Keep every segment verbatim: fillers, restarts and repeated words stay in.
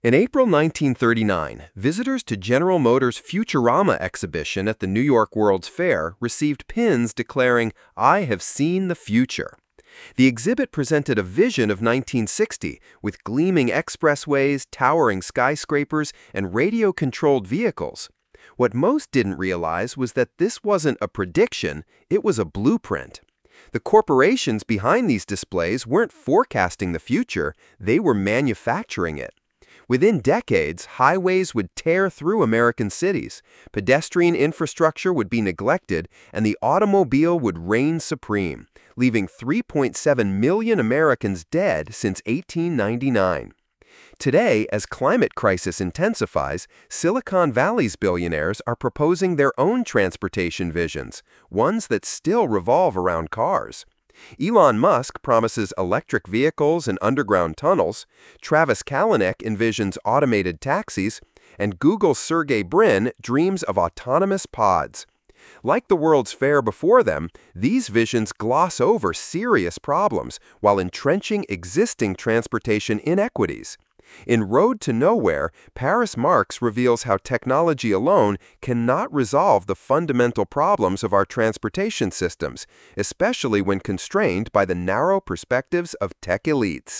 In April nineteen thirty-nine, visitors to General Motors' Futurama exhibition at the New York World's Fair received pins declaring, "I have seen the future." The exhibit presented a vision of nineteen sixty with gleaming expressways, towering skyscrapers, and radio-controlled vehicles. What most didn't realize was that this wasn't a prediction, it was a blueprint. The corporations behind these displays weren't forecasting the future, they were manufacturing it. Within decades, highways would tear through American cities, pedestrian infrastructure would be neglected, and the automobile would reign supreme, leaving three point seven million Americans dead since eighteen ninety-nine. Today, as climate crisis intensifies, Silicon Valley's billionaires are proposing their own transportation visions, ones that still revolve around cars. Elon Musk promises electric vehicles and underground tunnels, Travis Kalanick envisions automated taxis, and Google's Sergey Brin dreams of autonomous pods. Like the World's Fair before them, these visions gloss over serious problems while entrenching existing transportation inequities. In Road to Nowhere, Paris Marx reveals how technology alone cannot resolve the fundamental problems of our transportation systems, especially when constrained by the narrow perspectives of tech elites.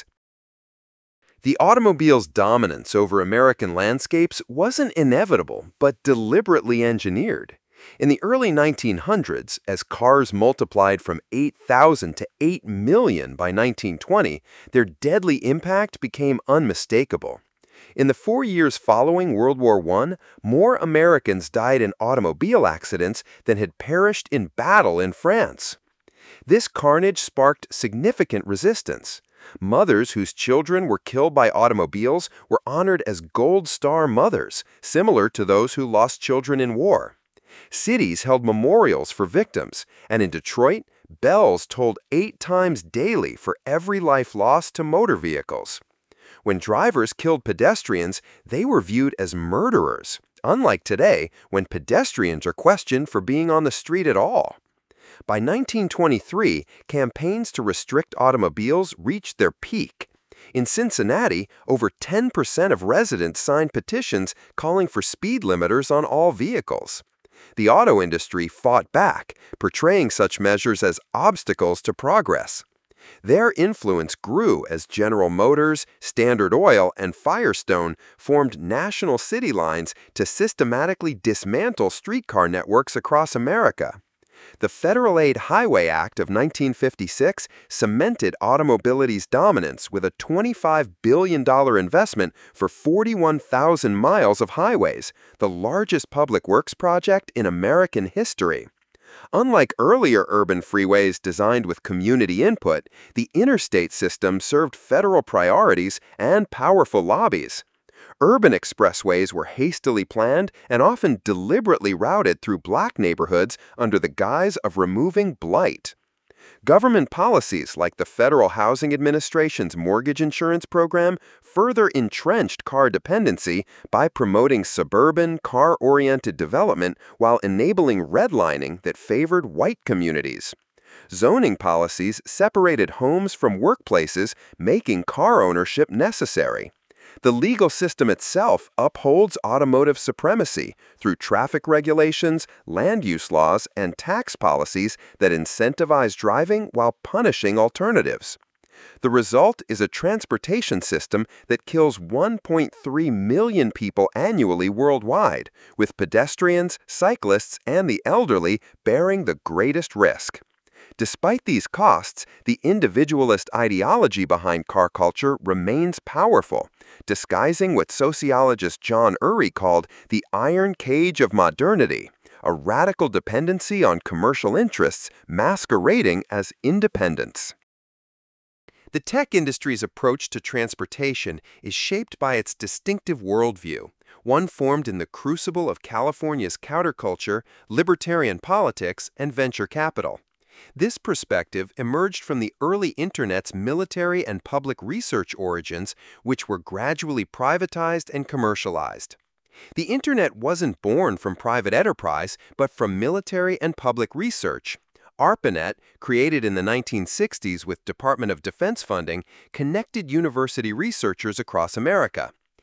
The automobile's dominance over American landscapes wasn't inevitable, but deliberately engineered. In the early nineteen hundreds, as cars multiplied from eight thousand to eight million by nineteen twenty, their deadly impact became unmistakable. In the four years following World War One, more Americans died in automobile accidents than had perished in battle in France. This carnage sparked significant resistance. Mothers whose children were killed by automobiles were honored as Gold Star mothers, similar to those who lost children in war. Cities held memorials for victims, and in Detroit, bells tolled eight times daily for every life lost to motor vehicles. When drivers killed pedestrians, they were viewed as murderers, unlike today, when pedestrians are questioned for being on the street at all. By nineteen twenty-three, campaigns to restrict automobiles reached their peak. In Cincinnati, over ten percent of residents signed petitions calling for speed limiters on all vehicles. The auto industry fought back, portraying such measures as obstacles to progress. Their influence grew as General Motors, Standard Oil, and Firestone formed national city lines to systematically dismantle streetcar networks across America. The Federal Aid Highway Act of nineteen fifty-six cemented automobility's dominance with a twenty-five billion dollars investment for forty-one thousand miles of highways, the largest public works project in American history. Unlike earlier urban freeways designed with community input, the interstate system served federal priorities and powerful lobbies. Urban expressways were hastily planned and often deliberately routed through black neighborhoods under the guise of removing blight. Government policies like the Federal Housing Administration's mortgage insurance program further entrenched car dependency by promoting suburban, car-oriented development while enabling redlining that favored white communities. Zoning policies separated homes from workplaces, making car ownership necessary. The legal system itself upholds automotive supremacy through traffic regulations, land use laws, and tax policies that incentivize driving while punishing alternatives. The result is a transportation system that kills one point three million people annually worldwide, with pedestrians, cyclists, and the elderly bearing the greatest risk. Despite these costs, the individualist ideology behind car culture remains powerful, disguising what sociologist John Urry called the iron cage of modernity, a radical dependency on commercial interests masquerading as independence. The tech industry's approach to transportation is shaped by its distinctive worldview, one formed in the crucible of California's counterculture, libertarian politics, and venture capital. This perspective emerged from the early Internet's military and public research origins, which were gradually privatized and commercialized. The Internet wasn't born from private enterprise, but from military and public research. ARPANET, created in the nineteen sixties with Department of Defense funding, connected university researchers across America.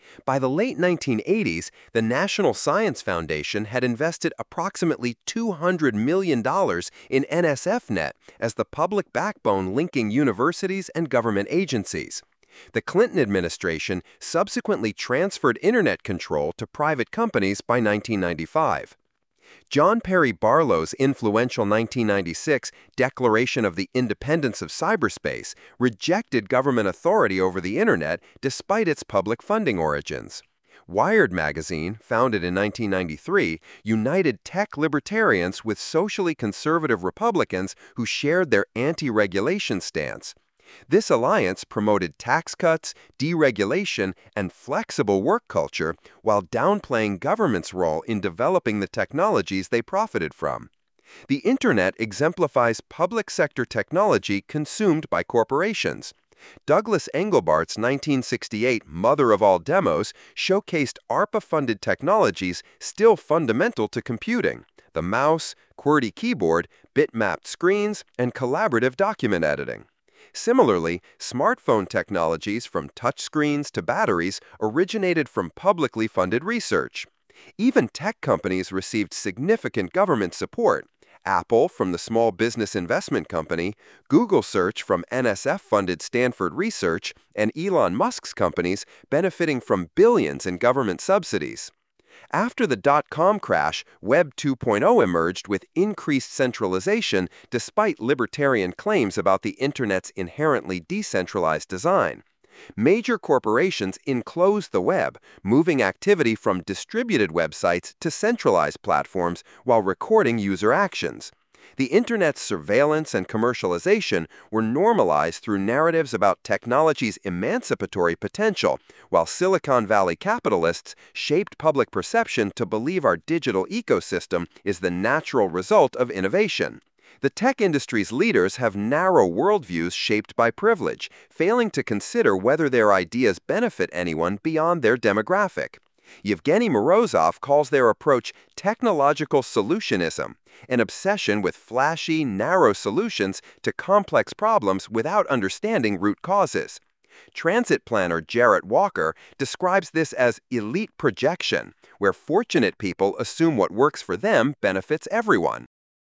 By the late nineteen eighties, the National Science Foundation had invested approximately two hundred million dollars in N S F Net as the public backbone linking universities and government agencies. The Clinton administration subsequently transferred Internet control to private companies by nineteen ninety-five. John Perry Barlow's influential nineteen ninety-six Declaration of the Independence of Cyberspace rejected government authority over the Internet despite its public funding origins. Wired magazine, founded in nineteen ninety-three, united tech libertarians with socially conservative Republicans who shared their anti-regulation stance. This alliance promoted tax cuts, deregulation, and flexible work culture while downplaying government's role in developing the technologies they profited from. The Internet exemplifies public sector technology consumed by corporations. Douglas Engelbart's nineteen sixty-eight Mother of All Demos showcased ARPA-funded technologies still fundamental to computing: the mouse, QWERTY keyboard, bitmapped screens, and collaborative document editing. Similarly, smartphone technologies from touchscreens to batteries originated from publicly funded research. Even tech companies received significant government support: Apple from the Small Business Investment Company, Google Search from N S F-funded Stanford Research, and Elon Musk's companies benefiting from billions in government subsidies. After the dot-com crash, Web two point oh emerged with increased centralization despite libertarian claims about the Internet's inherently decentralized design. Major corporations enclosed the web, moving activity from distributed websites to centralized platforms while recording user actions. The Internet's surveillance and commercialization were normalized through narratives about technology's emancipatory potential, while Silicon Valley capitalists shaped public perception to believe our digital ecosystem is the natural result of innovation. The tech industry's leaders have narrow worldviews shaped by privilege, failing to consider whether their ideas benefit anyone beyond their demographic. Yevgeny Morozov calls their approach technological solutionism, an obsession with flashy, narrow solutions to complex problems without understanding root causes. Transit planner Jarrett Walker describes this as elite projection, where fortunate people assume what works for them benefits everyone.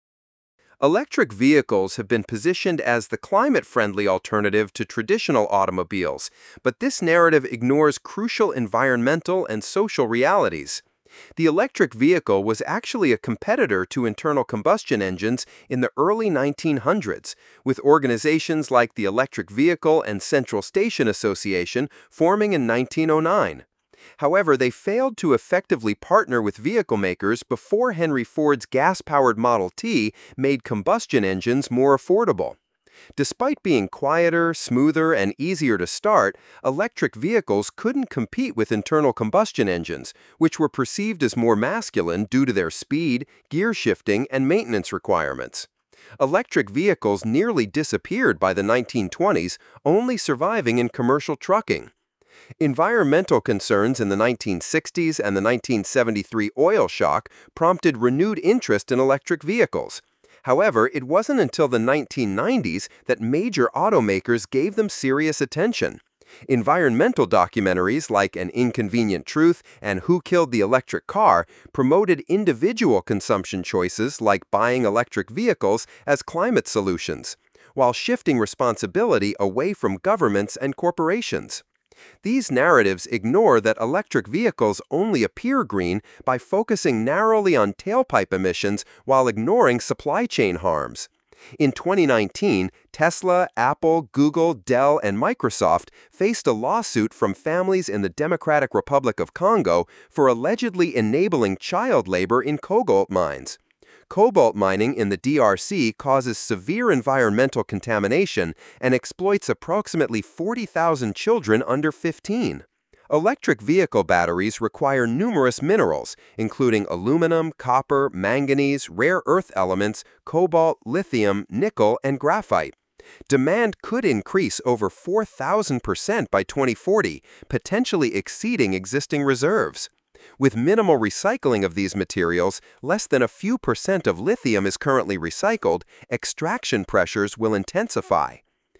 Electric vehicles have been positioned as the climate-friendly alternative to traditional automobiles, but this narrative ignores crucial environmental and social realities. The electric vehicle was actually a competitor to internal combustion engines in the early nineteen hundreds, with organizations like the Electric Vehicle and Central Station Association forming in nineteen oh nine. However, they failed to effectively partner with vehicle makers before Henry Ford's gas-powered Model T made combustion engines more affordable. Despite being quieter, smoother, and easier to start, electric vehicles couldn't compete with internal combustion engines, which were perceived as more masculine due to their speed, gear shifting, and maintenance requirements. Electric vehicles nearly disappeared by the nineteen twenties, only surviving in commercial trucking. Environmental concerns in the nineteen sixties and the nineteen seventy-three oil shock prompted renewed interest in electric vehicles. However, it wasn't until the nineteen nineties that major automakers gave them serious attention. Environmental documentaries like An Inconvenient Truth and Who Killed the Electric Car promoted individual consumption choices like buying electric vehicles as climate solutions, while shifting responsibility away from governments and corporations. These narratives ignore that electric vehicles only appear green by focusing narrowly on tailpipe emissions while ignoring supply chain harms. In twenty nineteen, Tesla, Apple, Google, Dell, and Microsoft faced a lawsuit from families in the Democratic Republic of Congo for allegedly enabling child labor in cobalt mines. Cobalt mining in the D R C causes severe environmental contamination and exploits approximately forty thousand children under fifteen. Electric vehicle batteries require numerous minerals, including aluminum, copper, manganese, rare earth elements, cobalt, lithium, nickel, and graphite. Demand could increase over four thousand percent by twenty forty, potentially exceeding existing reserves. With minimal recycling of these materials, less than a few percent of lithium is currently recycled, extraction pressures will intensify.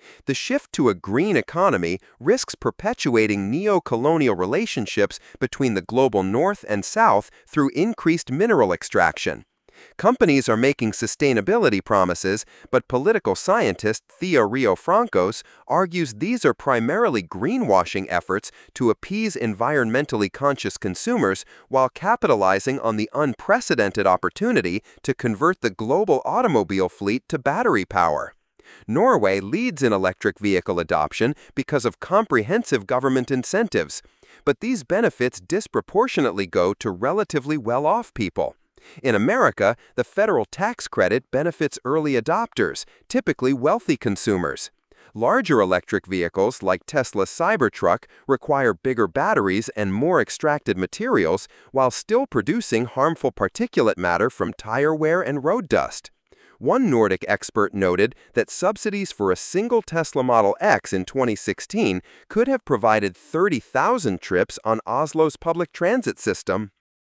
The shift to a green economy risks perpetuating neo-colonial relationships between the global North and South through increased mineral extraction. Companies are making sustainability promises, but political scientist Theo Rio Francos argues these are primarily greenwashing efforts to appease environmentally conscious consumers while capitalizing on the unprecedented opportunity to convert the global automobile fleet to battery power. Norway leads in electric vehicle adoption because of comprehensive government incentives, but these benefits disproportionately go to relatively well-off people. In America, the federal tax credit benefits early adopters, typically wealthy consumers. Larger electric vehicles like Tesla's Cybertruck require bigger batteries and more extracted materials while still producing harmful particulate matter from tire wear and road dust. One Nordic expert noted that subsidies for a single Tesla Model X in twenty sixteen could have provided thirty thousand trips on Oslo's public transit system.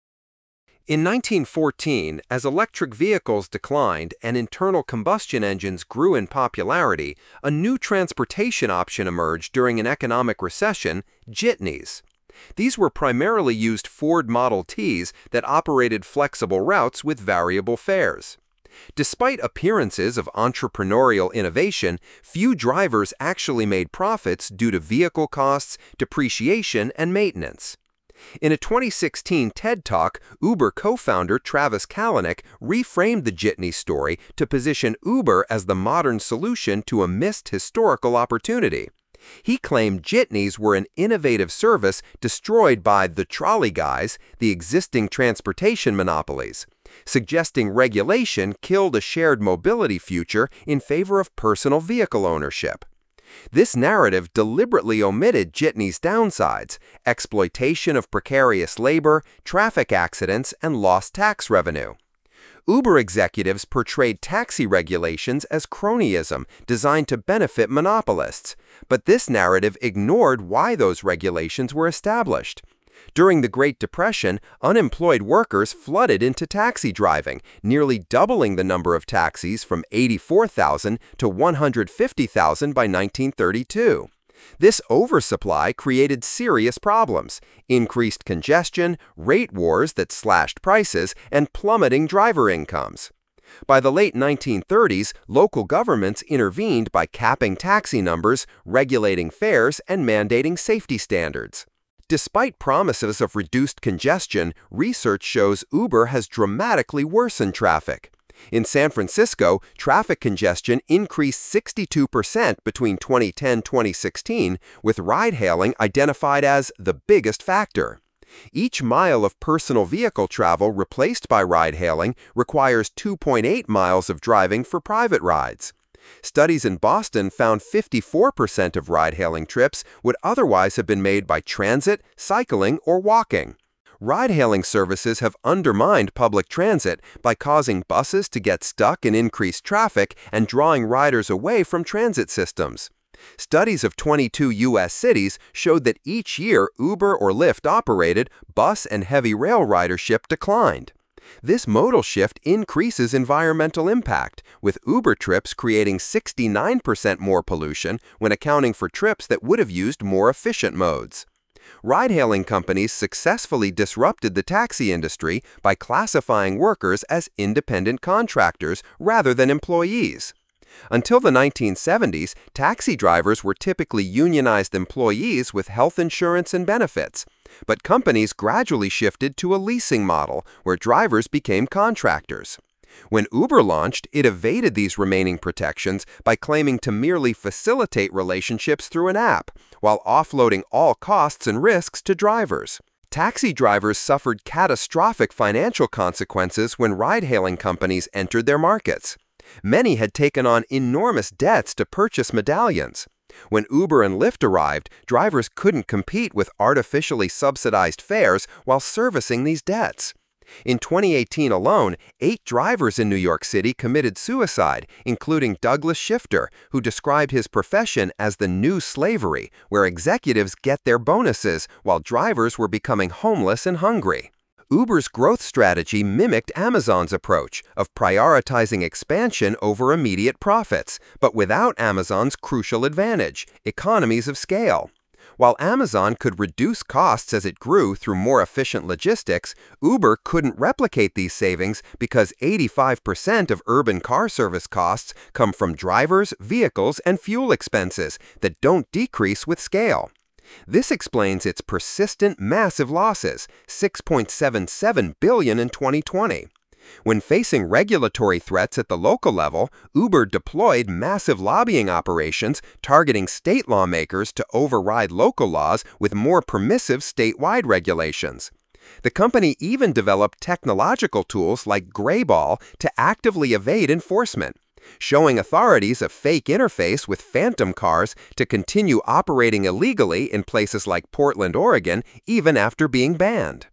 In nineteen fourteen, as electric vehicles declined and internal combustion engines grew in popularity, a new transportation option emerged during an economic recession: jitneys. These were primarily used Ford Model Ts that operated flexible routes with variable fares. Despite appearances of entrepreneurial innovation, few drivers actually made profits due to vehicle costs, depreciation, and maintenance. In a twenty sixteen TED Talk, Uber co-founder Travis Kalanick reframed the jitney story to position Uber as the modern solution to a missed historical opportunity. He claimed jitneys were an innovative service destroyed by the trolley guys, the existing transportation monopolies, suggesting regulation killed a shared mobility future in favor of personal vehicle ownership. This narrative deliberately omitted jitneys' downsides: exploitation of precarious labor, traffic accidents, and lost tax revenue. Uber executives portrayed taxi regulations as cronyism designed to benefit monopolists, but this narrative ignored why those regulations were established. During the Great Depression, unemployed workers flooded into taxi driving, nearly doubling the number of taxis from eighty-four thousand to one hundred fifty thousand by nineteen thirty-two. This oversupply created serious problems: increased congestion, rate wars that slashed prices, and plummeting driver incomes. By the late nineteen thirties, local governments intervened by capping taxi numbers, regulating fares, and mandating safety standards. Despite promises of reduced congestion, research shows Uber has dramatically worsened traffic. In San Francisco, traffic congestion increased sixty-two percent between twenty ten and twenty sixteen, with ride-hailing identified as the biggest factor. Each mile of personal vehicle travel replaced by ride-hailing requires two point eight miles of driving for private rides. Studies in Boston found fifty-four percent of ride-hailing trips would otherwise have been made by transit, cycling, or walking. Ride-hailing services have undermined public transit by causing buses to get stuck in increased traffic and drawing riders away from transit systems. Studies of twenty-two U S cities showed that each year Uber or Lyft operated, bus and heavy rail ridership declined. This modal shift increases environmental impact, with Uber trips creating sixty-nine percent more pollution when accounting for trips that would have used more efficient modes. Ride-hailing companies successfully disrupted the taxi industry by classifying workers as independent contractors rather than employees. Until the nineteen seventies, taxi drivers were typically unionized employees with health insurance and benefits, but companies gradually shifted to a leasing model where drivers became contractors. When Uber launched, it evaded these remaining protections by claiming to merely facilitate relationships through an app, while offloading all costs and risks to drivers. Taxi drivers suffered catastrophic financial consequences when ride-hailing companies entered their markets. Many had taken on enormous debts to purchase medallions. When Uber and Lyft arrived, drivers couldn't compete with artificially subsidized fares while servicing these debts. In twenty eighteen alone, eight drivers in New York City committed suicide, including Douglas Shifter, who described his profession as the new slavery, where executives get their bonuses while drivers were becoming homeless and hungry. Uber's growth strategy mimicked Amazon's approach of prioritizing expansion over immediate profits, but without Amazon's crucial advantage, economies of scale. While Amazon could reduce costs as it grew through more efficient logistics, Uber couldn't replicate these savings because eighty-five percent of urban car service costs come from drivers, vehicles, and fuel expenses that don't decrease with scale. This explains its persistent, massive losses, six point seven seven billion dollars in twenty twenty. When facing regulatory threats at the local level, Uber deployed massive lobbying operations targeting state lawmakers to override local laws with more permissive statewide regulations. The company even developed technological tools like Grayball to actively evade enforcement, showing authorities a fake interface with phantom cars to continue operating illegally in places like Portland, Oregon, even after being banned.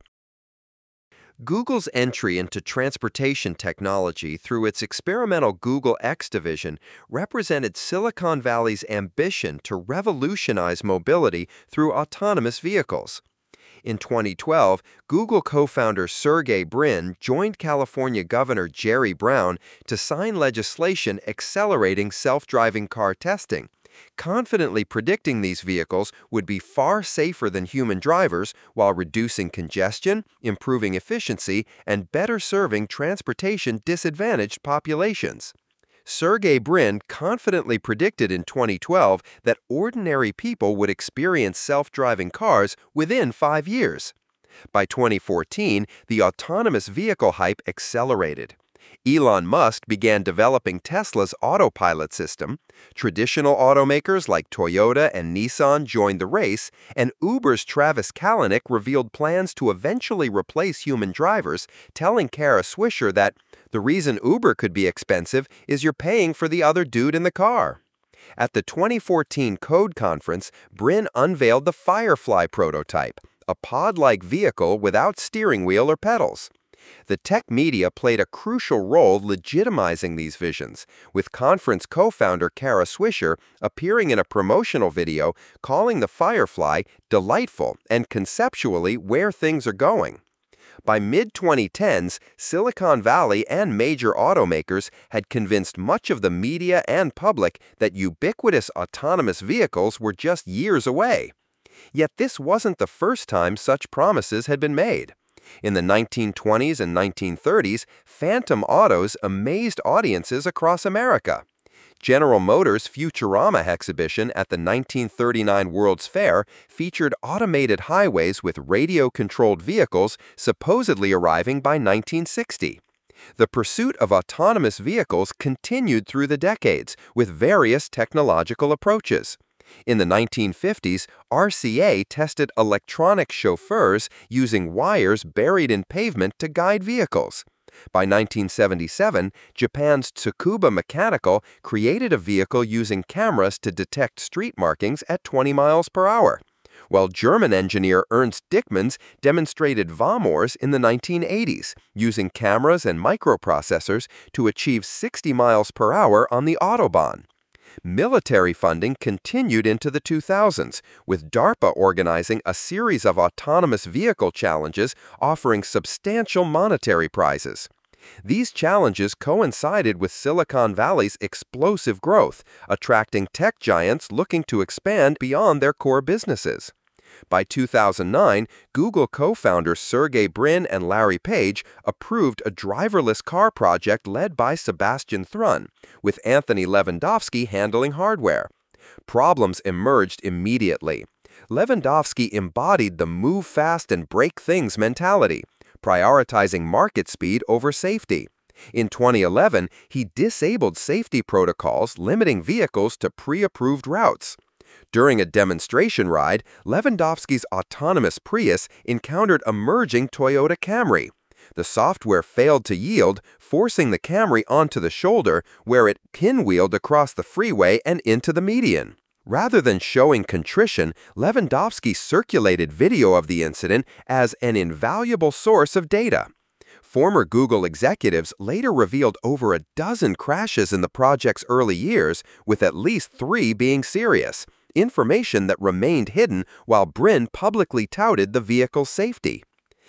Google's entry into transportation technology through its experimental Google X division represented Silicon Valley's ambition to revolutionize mobility through autonomous vehicles. In twenty twelve, Google co-founder Sergey Brin joined California Governor Jerry Brown to sign legislation accelerating self-driving car testing, confidently predicting these vehicles would be far safer than human drivers while reducing congestion, improving efficiency, and better serving transportation-disadvantaged populations. Sergey Brin confidently predicted in twenty twelve that ordinary people would experience self-driving cars within five years. By twenty fourteen, the autonomous vehicle hype accelerated. Elon Musk began developing Tesla's autopilot system, traditional automakers like Toyota and Nissan joined the race, and Uber's Travis Kalanick revealed plans to eventually replace human drivers, telling Kara Swisher that the reason Uber could be expensive is you're paying for the other dude in the car. At the twenty fourteen Code Conference, Brin unveiled the Firefly prototype, a pod-like vehicle without steering wheel or pedals. The tech media played a crucial role legitimizing these visions, with conference co-founder Kara Swisher appearing in a promotional video calling the Firefly delightful and conceptually where things are going. By mid twenty tens, Silicon Valley and major automakers had convinced much of the media and public that ubiquitous autonomous vehicles were just years away. Yet this wasn't the first time such promises had been made. In the nineteen twenties and nineteen thirties, phantom autos amazed audiences across America. General Motors' Futurama exhibition at the nineteen thirty-nine World's Fair featured automated highways with radio-controlled vehicles supposedly arriving by nineteen sixty. The pursuit of autonomous vehicles continued through the decades with various technological approaches. In the nineteen fifties, R C A tested electronic chauffeurs using wires buried in pavement to guide vehicles. By nineteen seventy-seven, Japan's Tsukuba Mechanical created a vehicle using cameras to detect street markings at twenty miles per hour, while German engineer Ernst Dickmanns demonstrated Vamors in the nineteen eighties, using cameras and microprocessors to achieve sixty miles per hour on the Autobahn. Military funding continued into the two thousands, with DARPA organizing a series of autonomous vehicle challenges offering substantial monetary prizes. These challenges coincided with Silicon Valley's explosive growth, attracting tech giants looking to expand beyond their core businesses. By two thousand nine, Google co-founders Sergey Brin and Larry Page approved a driverless car project led by Sebastian Thrun, with Anthony Levandowski handling hardware. Problems emerged immediately. Lewandowski embodied the move fast and break things mentality, prioritizing market speed over safety. In twenty eleven, he disabled safety protocols limiting vehicles to pre-approved routes. During a demonstration ride, Lewandowski's autonomous Prius encountered a merging Toyota Camry. The software failed to yield, forcing the Camry onto the shoulder, where it pinwheeled across the freeway and into the median. Rather than showing contrition, Lewandowski circulated video of the incident as an invaluable source of data. Former Google executives later revealed over a dozen crashes in the project's early years, with at least three being serious, information that remained hidden while Brin publicly touted the vehicle's safety.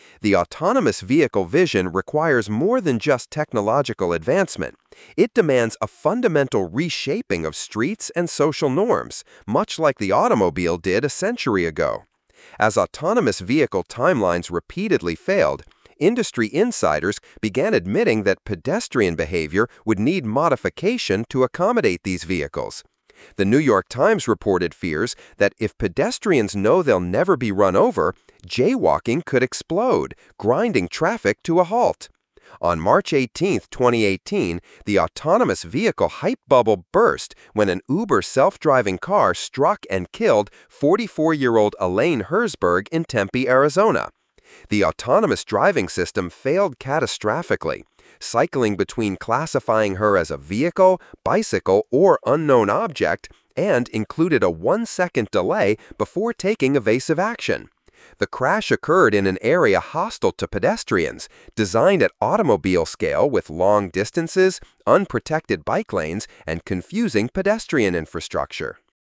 The autonomous vehicle vision requires more than just technological advancement. It demands a fundamental reshaping of streets and social norms, much like the automobile did a century ago. As autonomous vehicle timelines repeatedly failed, industry insiders began admitting that pedestrian behavior would need modification to accommodate these vehicles. The New York Times reported fears that if pedestrians know they'll never be run over, jaywalking could explode, grinding traffic to a halt. On March eighteenth, twenty eighteen, the autonomous vehicle hype bubble burst when an Uber self-driving car struck and killed forty-four-year-old Elaine Herzberg in Tempe, Arizona. The autonomous driving system failed catastrophically, cycling between classifying her as a vehicle, bicycle, or unknown object, and included a one-second delay before taking evasive action. The crash occurred in an area hostile to pedestrians, designed at automobile scale with long distances, unprotected bike lanes, and confusing pedestrian infrastructure.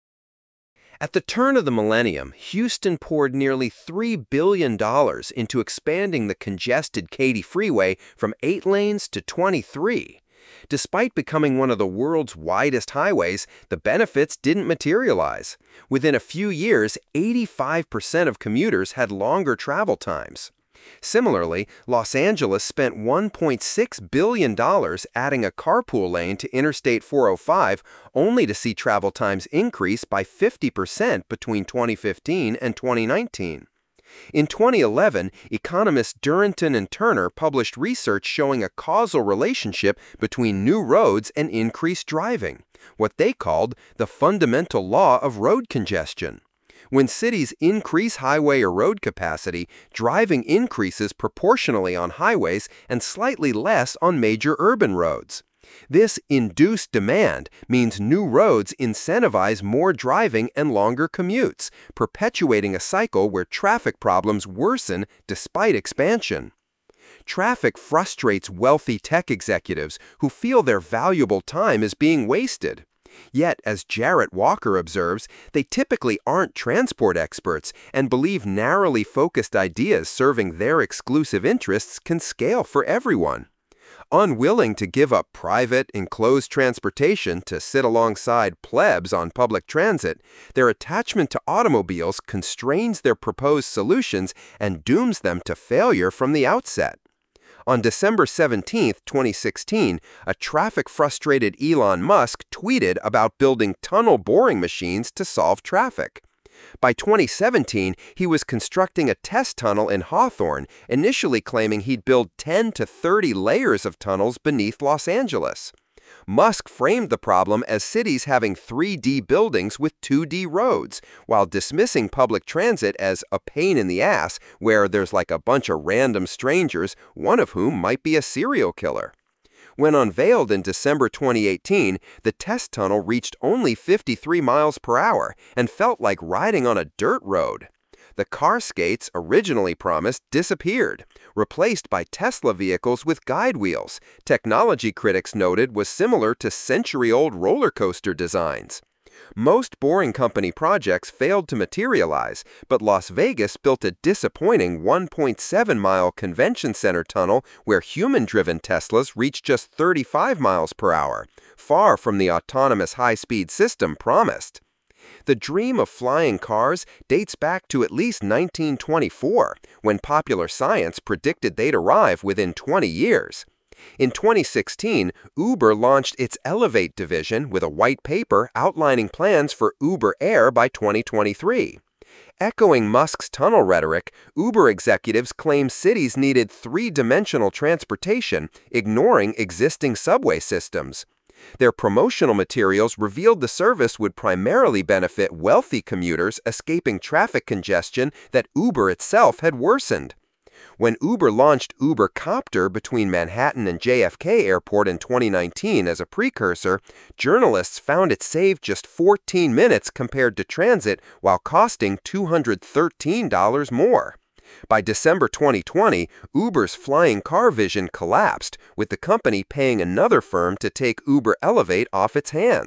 At the turn of the millennium, Houston poured nearly three billion dollars into expanding the congested Katy Freeway from eight lanes to twenty-three. Despite becoming one of the world's widest highways, the benefits didn't materialize. Within a few years, eighty-five percent of commuters had longer travel times. Similarly, Los Angeles spent one point six billion dollars adding a carpool lane to Interstate four oh five, only to see travel times increase by fifty percent between twenty fifteen and twenty nineteen. In twenty eleven, economists Duranton and Turner published research showing a causal relationship between new roads and increased driving, what they called the fundamental law of road congestion. When cities increase highway or road capacity, driving increases proportionally on highways and slightly less on major urban roads. This induced demand means new roads incentivize more driving and longer commutes, perpetuating a cycle where traffic problems worsen despite expansion. Traffic frustrates wealthy tech executives who feel their valuable time is being wasted. Yet, as Jarrett Walker observes, they typically aren't transport experts and believe narrowly focused ideas serving their exclusive interests can scale for everyone. Unwilling to give up private, enclosed transportation to sit alongside plebs on public transit, their attachment to automobiles constrains their proposed solutions and dooms them to failure from the outset. On December seventeenth, twenty sixteen, a traffic-frustrated Elon Musk tweeted about building tunnel boring machines to solve traffic. By twenty seventeen, he was constructing a test tunnel in Hawthorne, initially claiming he'd build ten to thirty layers of tunnels beneath Los Angeles. Musk framed the problem as cities having three D buildings with two D roads, while dismissing public transit as a pain in the ass where there's like a bunch of random strangers, one of whom might be a serial killer. When unveiled in December twenty eighteen, the test tunnel reached only fifty-three miles per hour and felt like riding on a dirt road. The car skates originally promised disappeared, replaced by Tesla vehicles with guide wheels. Technology critics noted was similar to century-old roller coaster designs. Most Boring Company projects failed to materialize, but Las Vegas built a disappointing one point seven mile convention center tunnel where human-driven Teslas reached just thirty-five miles per hour, far from the autonomous high-speed system promised. The dream of flying cars dates back to at least nineteen twenty-four, when Popular Science predicted they'd arrive within twenty years. In twenty sixteen, Uber launched its Elevate division with a white paper outlining plans for Uber Air by twenty twenty-three. Echoing Musk's tunnel rhetoric, Uber executives claim cities needed three-dimensional transportation, ignoring existing subway systems. Their promotional materials revealed the service would primarily benefit wealthy commuters escaping traffic congestion that Uber itself had worsened. When Uber launched Uber Copter between Manhattan and J F K Airport in twenty nineteen as a precursor, journalists found it saved just fourteen minutes compared to transit while costing two hundred thirteen dollars more. By December twenty twenty, Uber's flying car vision collapsed, with the company paying another firm to take Uber Elevate off its hands.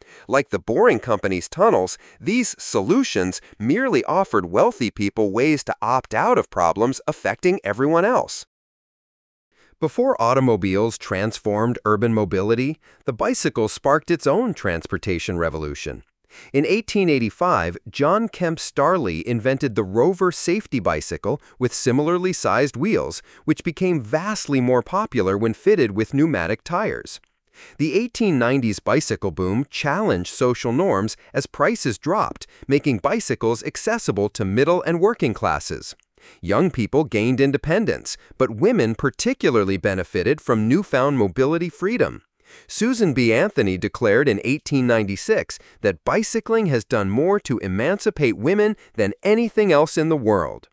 Like the Boring Company's tunnels, these solutions merely offered wealthy people ways to opt out of problems affecting everyone else. Before automobiles transformed urban mobility, the bicycle sparked its own transportation revolution. In eighteen eighty-five, John Kemp Starley invented the Rover safety bicycle with similarly sized wheels, which became vastly more popular when fitted with pneumatic tires. The eighteen nineties bicycle boom challenged social norms as prices dropped, making bicycles accessible to middle and working classes. Young people gained independence, but women particularly benefited from newfound mobility freedom. Susan B. Anthony declared in eighteen ninety-six that bicycling has done more to emancipate women than anything else in the world.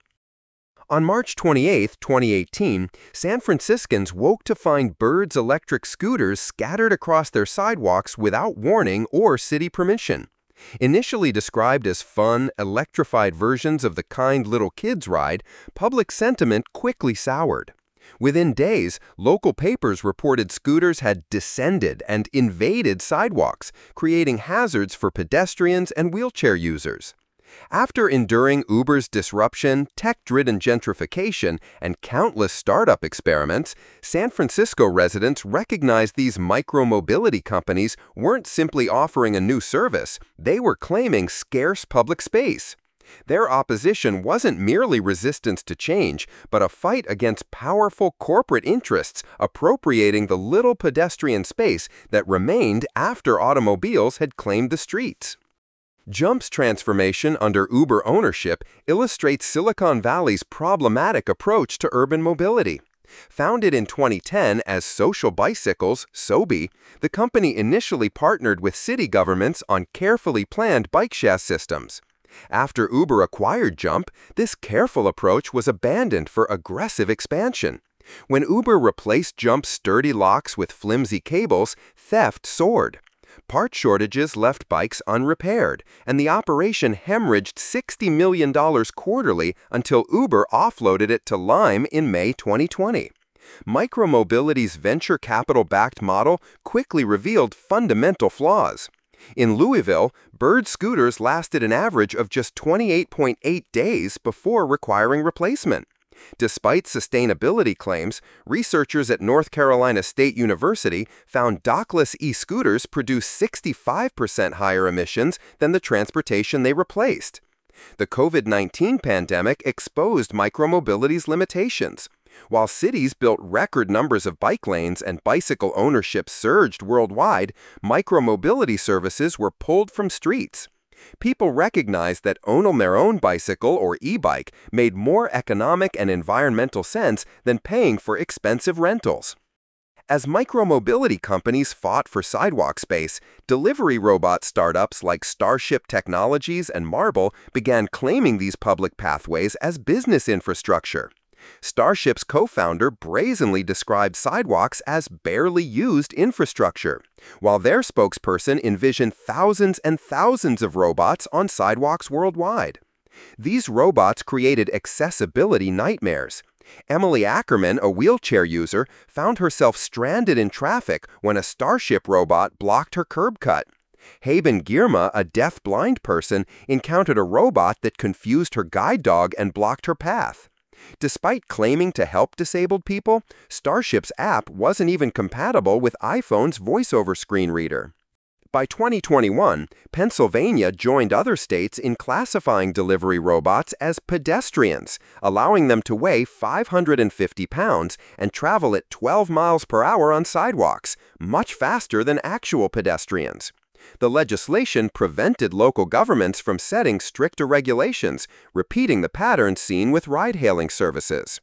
On March twenty-eighth, twenty eighteen, San Franciscans woke to find Bird's electric scooters scattered across their sidewalks without warning or city permission. Initially described as fun, electrified versions of the kind little kids ride, public sentiment quickly soured. Within days, local papers reported scooters had descended and invaded sidewalks, creating hazards for pedestrians and wheelchair users. After enduring Uber's disruption, tech-driven gentrification, and countless startup experiments, San Francisco residents recognized these micro-mobility companies weren't simply offering a new service, they were claiming scarce public space. Their opposition wasn't merely resistance to change, but a fight against powerful corporate interests appropriating the little pedestrian space that remained after automobiles had claimed the streets. Jump's transformation under Uber ownership illustrates Silicon Valley's problematic approach to urban mobility. Founded in twenty ten as Social Bicycles, SoBi, the company initially partnered with city governments on carefully planned bike share systems. After Uber acquired Jump, this careful approach was abandoned for aggressive expansion. When Uber replaced Jump's sturdy locks with flimsy cables, theft soared. Part shortages left bikes unrepaired, and the operation hemorrhaged sixty million dollars quarterly until Uber offloaded it to Lime in May twenty twenty. Micromobility's venture capital-backed model quickly revealed fundamental flaws. In Louisville, Bird scooters lasted an average of just twenty-eight point eight days before requiring replacement. Despite sustainability claims, researchers at North Carolina State University found dockless e-scooters produce sixty-five percent higher emissions than the transportation they replaced. The COVID nineteen pandemic exposed micromobility's limitations. While cities built record numbers of bike lanes and bicycle ownership surged worldwide, micromobility services were pulled from streets. People recognized that owning their own bicycle or e-bike made more economic and environmental sense than paying for expensive rentals. As micromobility companies fought for sidewalk space, delivery robot startups like Starship Technologies and Marble began claiming these public pathways as business infrastructure. Starship's co-founder brazenly described sidewalks as barely used infrastructure, while their spokesperson envisioned thousands and thousands of robots on sidewalks worldwide. These robots created accessibility nightmares. Emily Ackerman, a wheelchair user, found herself stranded in traffic when a Starship robot blocked her curb cut. Haben Girma, a deaf-blind person, encountered a robot that confused her guide dog and blocked her path. Despite claiming to help disabled people, Starship's app wasn't even compatible with iPhone's voice-over screen reader. By twenty twenty-one, Pennsylvania joined other states in classifying delivery robots as pedestrians, allowing them to weigh five hundred fifty pounds and travel at twelve miles per hour on sidewalks, much faster than actual pedestrians. The legislation prevented local governments from setting stricter regulations, repeating the pattern seen with ride-hailing services.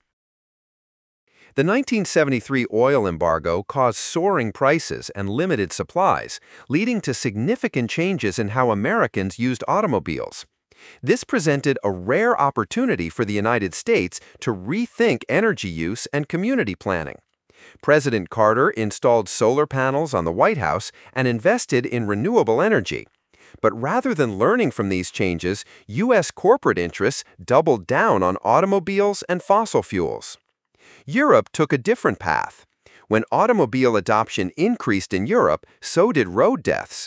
The nineteen seventy-three oil embargo caused soaring prices and limited supplies, leading to significant changes in how Americans used automobiles. This presented a rare opportunity for the United States to rethink energy use and community planning. President Carter installed solar panels on the White House and invested in renewable energy. But rather than learning from these changes, U S corporate interests doubled down on automobiles and fossil fuels. Europe took a different path. When automobile adoption increased in Europe, so did road deaths.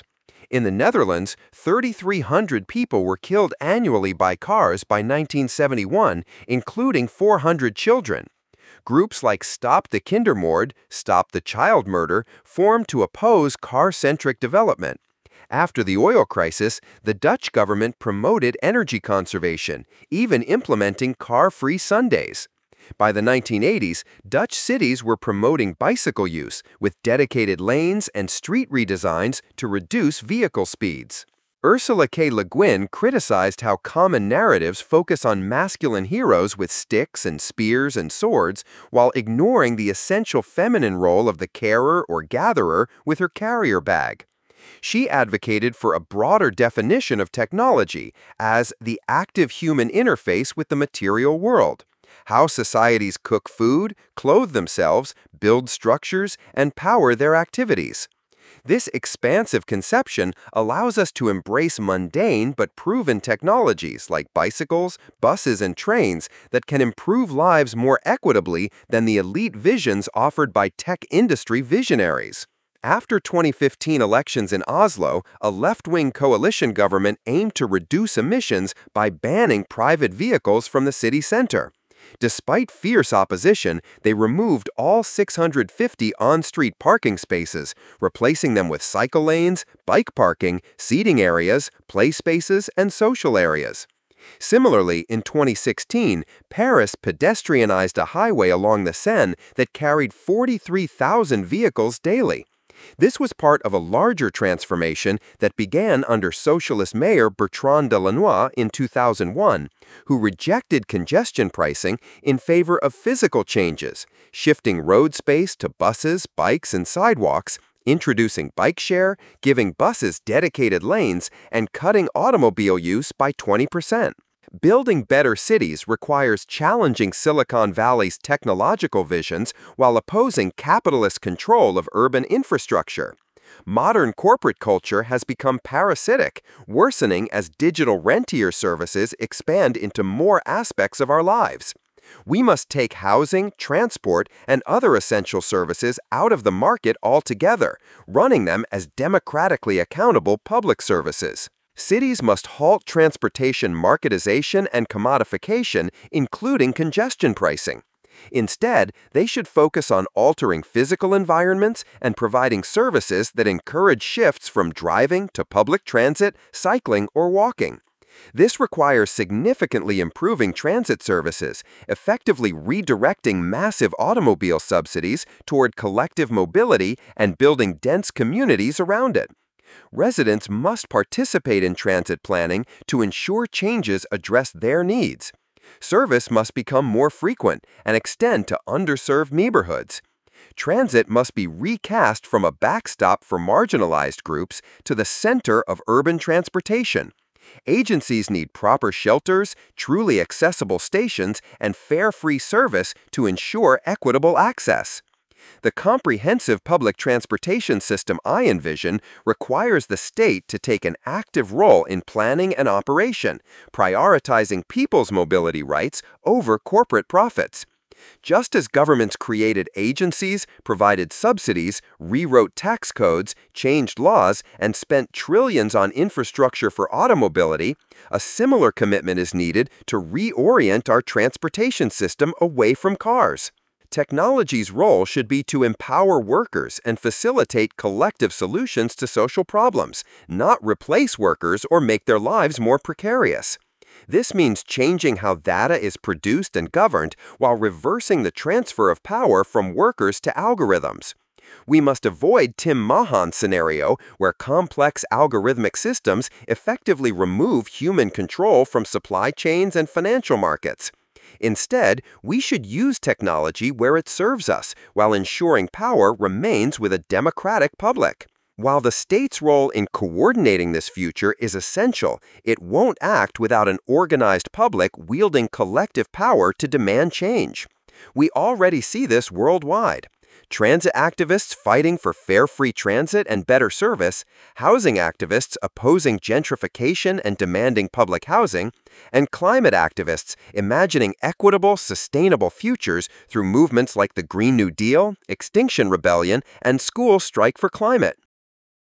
In the Netherlands, thirty-three hundred people were killed annually by cars by nineteen seventy-one, including four hundred children. Groups like Stop the Kindermoord, Stop the Child Murder, formed to oppose car-centric development. After the oil crisis, the Dutch government promoted energy conservation, even implementing car-free Sundays. By the nineteen eighties, Dutch cities were promoting bicycle use with dedicated lanes and street redesigns to reduce vehicle speeds. Ursula K. Le Guin criticized how common narratives focus on masculine heroes with sticks and spears and swords while ignoring the essential feminine role of the carer or gatherer with her carrier bag. She advocated for a broader definition of technology as the active human interface with the material world, how societies cook food, clothe themselves, build structures, and power their activities. This expansive conception allows us to embrace mundane but proven technologies like bicycles, buses, and trains that can improve lives more equitably than the elite visions offered by tech industry visionaries. After twenty fifteen elections in Oslo, a left-wing coalition government aimed to reduce emissions by banning private vehicles from the city center. Despite fierce opposition, they removed all six hundred fifty on-street parking spaces, replacing them with cycle lanes, bike parking, seating areas, play spaces, and social areas. Similarly, in twenty sixteen, Paris pedestrianized a highway along the Seine that carried forty-three thousand vehicles daily. This was part of a larger transformation that began under socialist mayor Bertrand Delanoë in two thousand one, who rejected congestion pricing in favor of physical changes, shifting road space to buses, bikes, and sidewalks, introducing bike share, giving buses dedicated lanes, and cutting automobile use by twenty percent. Building better cities requires challenging Silicon Valley's technological visions while opposing capitalist control of urban infrastructure. Modern corporate culture has become parasitic, worsening as digital rentier services expand into more aspects of our lives. We must take housing, transport, and other essential services out of the market altogether, running them as democratically accountable public services. Cities must halt transportation marketization and commodification, including congestion pricing. Instead, they should focus on altering physical environments and providing services that encourage shifts from driving to public transit, cycling, or walking. This requires significantly improving transit services, effectively redirecting massive automobile subsidies toward collective mobility and building dense communities around it. Residents must participate in transit planning to ensure changes address their needs. Service must become more frequent and extend to underserved neighborhoods. Transit must be recast from a backstop for marginalized groups to the center of urban transportation. Agencies need proper shelters, truly accessible stations, and fare-free service to ensure equitable access. The comprehensive public transportation system I envision requires the state to take an active role in planning and operation, prioritizing people's mobility rights over corporate profits. Just as governments created agencies, provided subsidies, rewrote tax codes, changed laws, and spent trillions on infrastructure for automobility, a similar commitment is needed to reorient our transportation system away from cars. Technology's role should be to empower workers and facilitate collective solutions to social problems, not replace workers or make their lives more precarious. This means changing how data is produced and governed while reversing the transfer of power from workers to algorithms. We must avoid Tim Mahan's scenario where complex algorithmic systems effectively remove human control from supply chains and financial markets. Instead, we should use technology where it serves us, while ensuring power remains with a democratic public. While the state's role in coordinating this future is essential, it won't act without an organized public wielding collective power to demand change. We already see this worldwide. Transit activists fighting for fare-free transit and better service, housing activists opposing gentrification and demanding public housing, and climate activists imagining equitable, sustainable futures through movements like the Green New Deal, Extinction Rebellion, and School Strike for Climate.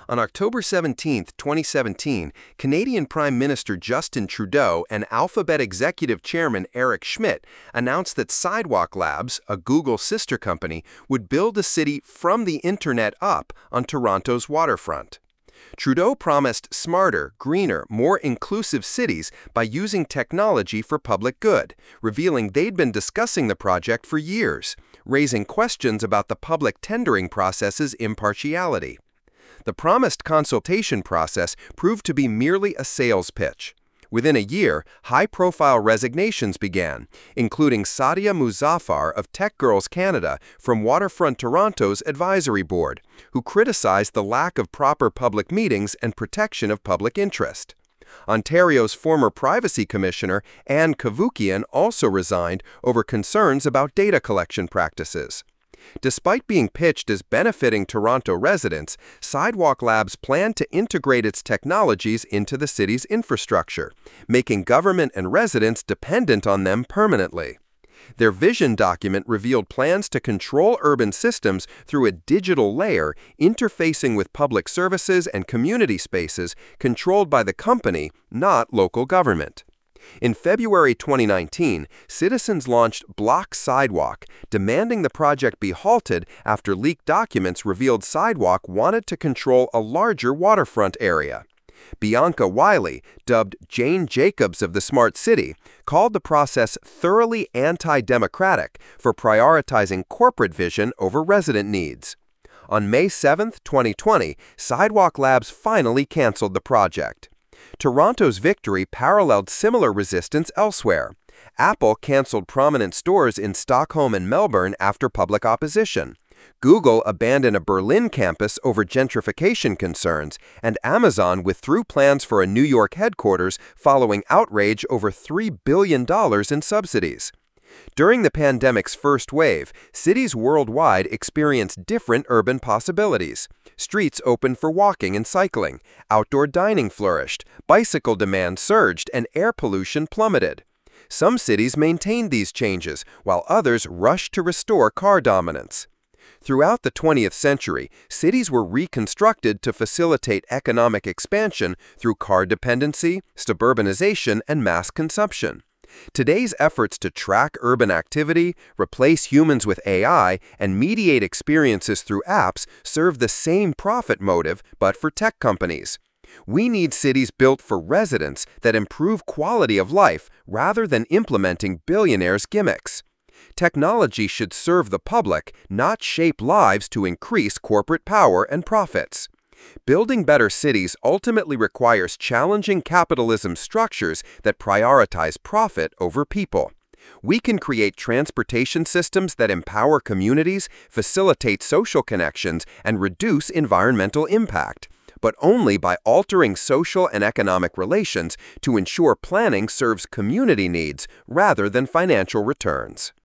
On October seventeenth, twenty seventeen, Canadian Prime Minister Justin Trudeau and Alphabet Executive Chairman Eric Schmidt announced that Sidewalk Labs, a Google sister company, would build a city from the internet up on Toronto's waterfront. Trudeau promised smarter, greener, more inclusive cities by using technology for public good, revealing they'd been discussing the project for years, raising questions about the public tendering process's impartiality. The promised consultation process proved to be merely a sales pitch. Within a year, high-profile resignations began, including Sadia Muzaffar of Tech Girls Canada from Waterfront Toronto's advisory board, who criticized the lack of proper public meetings and protection of public interest. Ontario's former Privacy Commissioner, Anne Cavoukian, also resigned over concerns about data collection practices. Despite being pitched as benefiting Toronto residents, Sidewalk Labs planned to integrate its technologies into the city's infrastructure, making government and residents dependent on them permanently. Their vision document revealed plans to control urban systems through a digital layer interfacing with public services and community spaces controlled by the company, not local government. In February twenty nineteen, citizens launched Block Sidewalk, demanding the project be halted after leaked documents revealed Sidewalk wanted to control a larger waterfront area. Bianca Wiley, dubbed Jane Jacobs of the Smart City, called the process thoroughly anti-democratic for prioritizing corporate vision over resident needs. On May seventh, twenty twenty, Sidewalk Labs finally canceled the project. Toronto's victory paralleled similar resistance elsewhere. Apple canceled prominent stores in Stockholm and Melbourne after public opposition. Google abandoned a Berlin campus over gentrification concerns, and Amazon withdrew plans for a New York headquarters following outrage over three billion dollars in subsidies. During the pandemic's first wave, cities worldwide experienced different urban possibilities. Streets opened for walking and cycling, outdoor dining flourished, bicycle demand surged, and air pollution plummeted. Some cities maintained these changes, while others rushed to restore car dominance. Throughout the twentieth century, cities were reconstructed to facilitate economic expansion through car dependency, suburbanization, and mass consumption. Today's efforts to track urban activity, replace humans with A I, and mediate experiences through apps serve the same profit motive, but for tech companies. We need cities built for residents that improve quality of life rather than implementing billionaires' gimmicks. Technology should serve the public, not shape lives to increase corporate power and profits. Building better cities ultimately requires challenging capitalism structures that prioritize profit over people. We can create transportation systems that empower communities, facilitate social connections, and reduce environmental impact, but only by altering social and economic relations to ensure planning serves community needs rather than financial returns.